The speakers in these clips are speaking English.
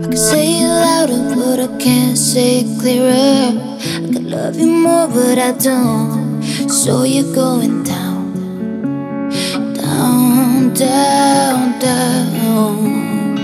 can say it louder, but I can't say it clearer. I could love you more, but I don't. So you're going down, down, down, down.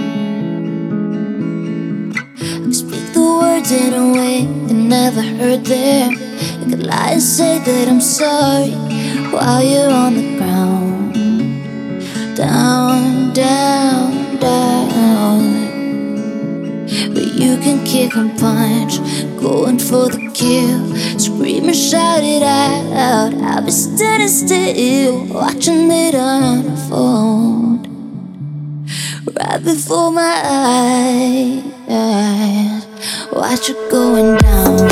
I can speak the words in a way they never heard them. I could lie and say that I'm sorry while you're on the ground, down, down, down. But you can kick and punch, going for the kill, scream and shout it out. I'll be standing still, watching it unfold right before my eyes. Watch it going down.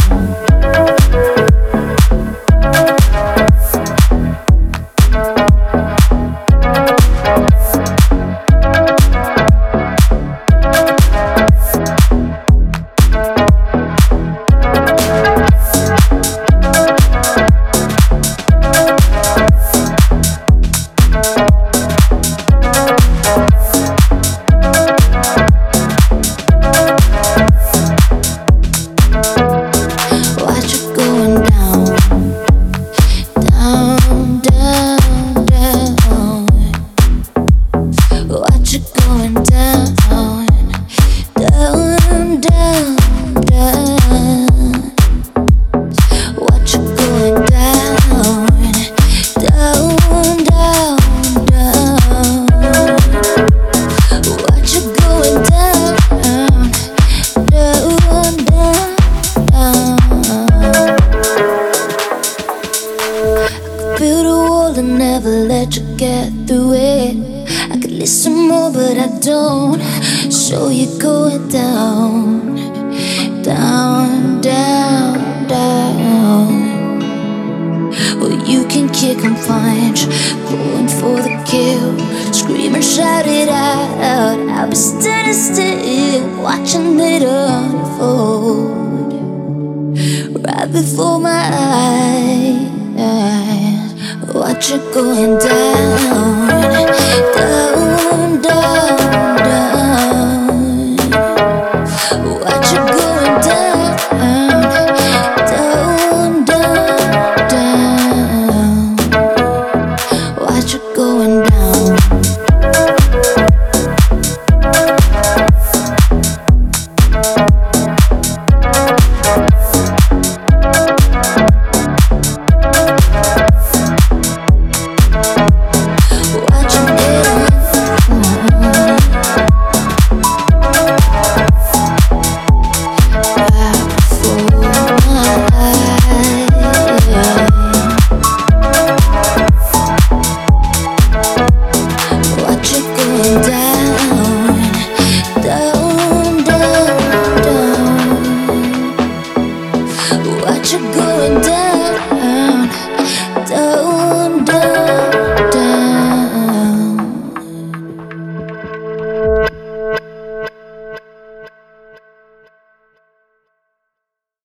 Build a wall and never let you get through it. I could listen more, but I don't. So you're going down, down, down, down. Well, you can kick and punch, going for the kill, scream and shout it out. I'll be standing still, watching it unfold right before my eyes. Watch it going down.